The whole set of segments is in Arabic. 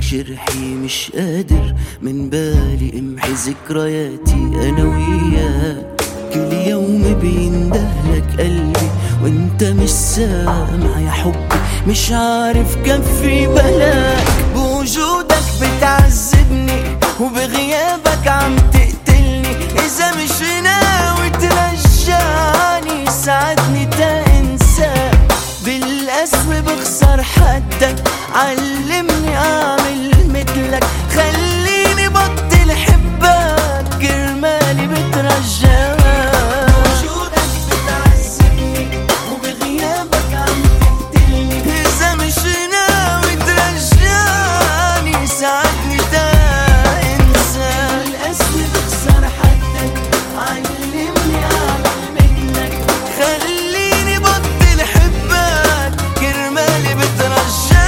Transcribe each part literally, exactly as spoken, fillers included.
جرحي مش قادر من بالي امحي ذكرياتي انا وياك. كل يوم بيندهلك قلبي وانت مش سامع يا حبي، مش عارف كفي بلاك. بوجودك بتعذبني وبغيابك عم تقتلني، اذا مش ناوي ترجعني ساعدني تا انساك. بالقسوة بخسر حدك، علمني اعمل مثلك، خليني بطل حبك كرمالي بترجاك. وجودك بتعذبني وبغيابك عم تقتلني، اذا مش ناوي ترجعني ساعدني تا انساك. بالقسوة بخسر حدك، علمني اعمل مثلك، خليني بطل حبك كرمالي بترجاك.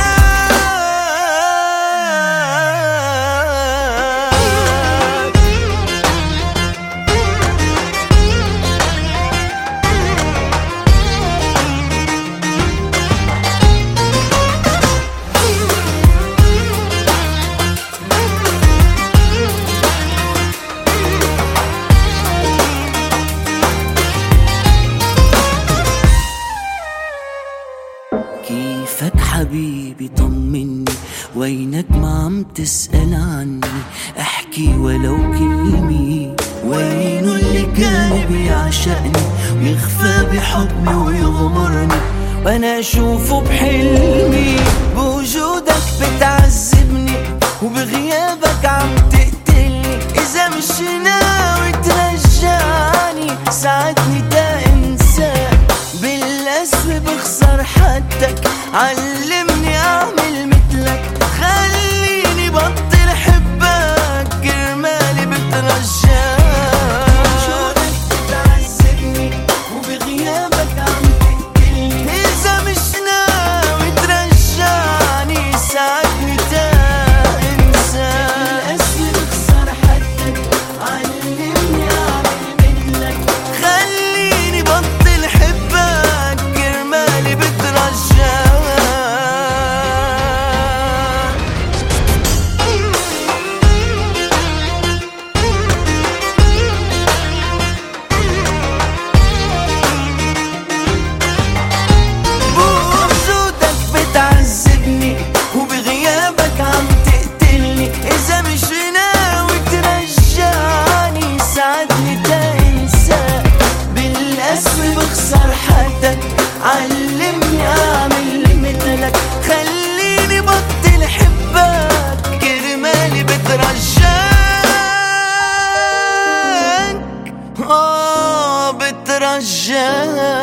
كيفك حبيبي طمني، وينك ما عم تسأل عني، احكي ولو كلمة. وينو اللي كان بيعشقني ويخفى بحضني ويغمرني وانا اشوفه بحلمي. بوجودك بتعذبني وبغيابك عم تقتلني، اذا مش ناوي ترجعني ساعدني تا انساك. بالقسوة بخسر حدك، علمني اعمل مثلك، خليني بطل حبك كرمالي بترجاك. وجودك بتعذبني وبغيابك عم تقتلني، اذا مش ناوي ترجعني ساعدني تا انساك. بالقسوة بخسر حدك، علمني اعمل مثلك، خليني بطل حبك كرمالي بترجاك. بوجودك بتعذبني وبغيابك عم تقتلني، اذا مش ناوي ترجعني ساعدني تا انساك. بالقسوة بخسر حدك، علمني اعمل مثلك، خليني بطل حبك كرمالي بترجاك. اه بترجاك.